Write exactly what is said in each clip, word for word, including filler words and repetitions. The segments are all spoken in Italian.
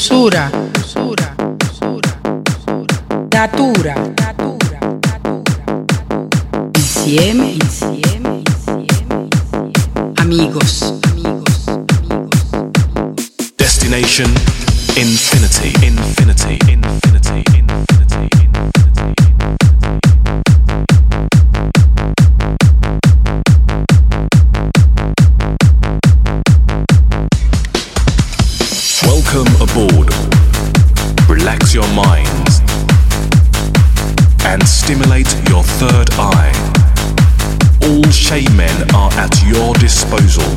usura, usura, usura, natura, natura, insieme, insieme, insieme, amigos, amigos, amigos. Destination infinity, infinity, infinity, infinity, infinity. Welcome aboard. Relax your minds and stimulate your third eye. All Shamen are at your disposal.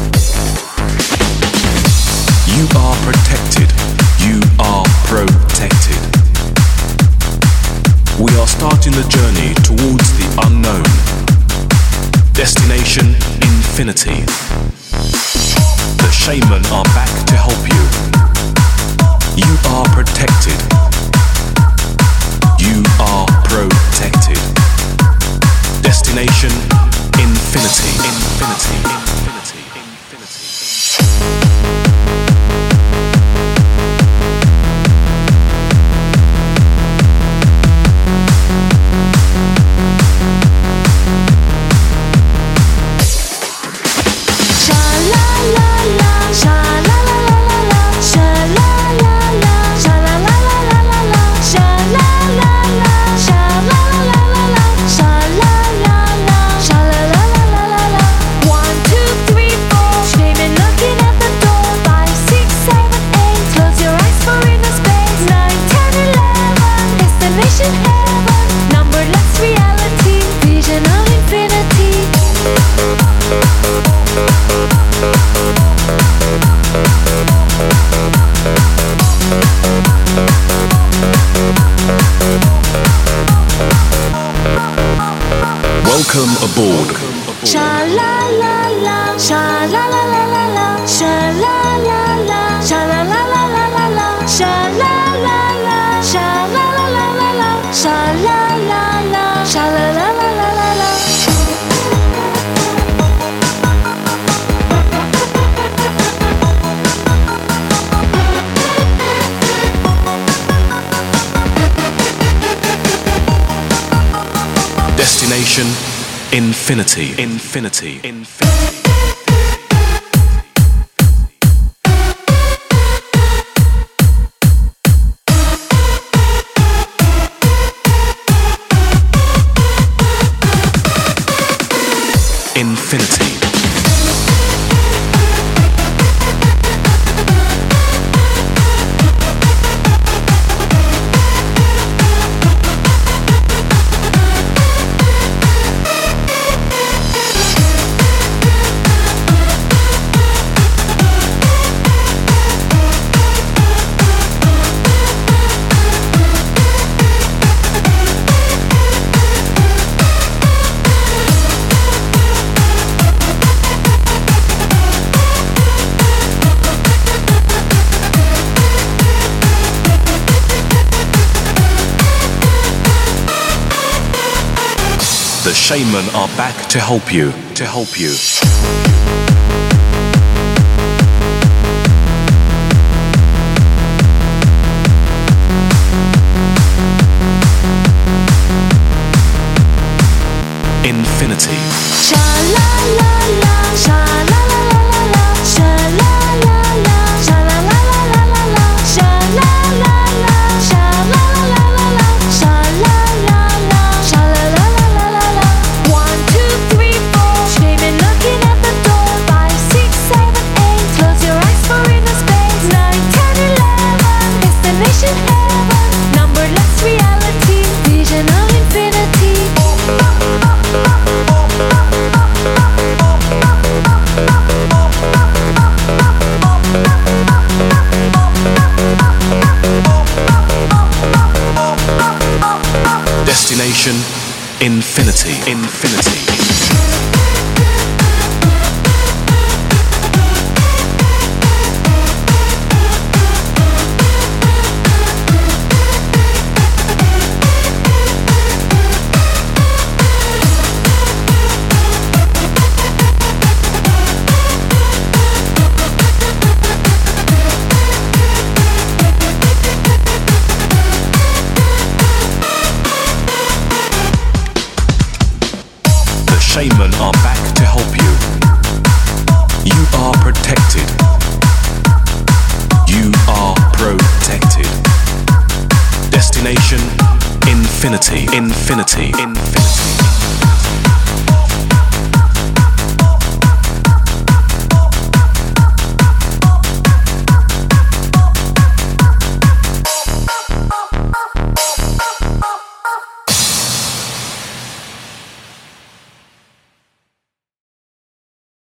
You are protected. You are protected. We are starting the journey towards the unknown. Destination infinity. The Shamen are back to help you. You are protected. You are protected. Destination infinity, infinity, infinity, infinity. Welcome aboard. Sha la la la, sha la la la la la, sha la la la, sha la la la la la la, sha la la la, sha la la la la la, sha la la la, sha la la la la la la. Destination infinity, infinity, infinity. Infinity. The Shamen are back to help you, to help you. Infinity. Sha la la la, sha la la la la la, sha la la la, sha la la la la la la, sha la la la, sha la la la la la, sha la la la, sha la la la la la la. One, two, three, four. Shamen knocking at the door. Five, six, seven, eight. Close your eyes for inner space. Nine, ten, eleven. Destination heaven. Numberless reality. Vision of infinity. Destination infinity, infinity. Shaman are back to help you. You are protected. You are protected. Destination infinity, infinity, infinity.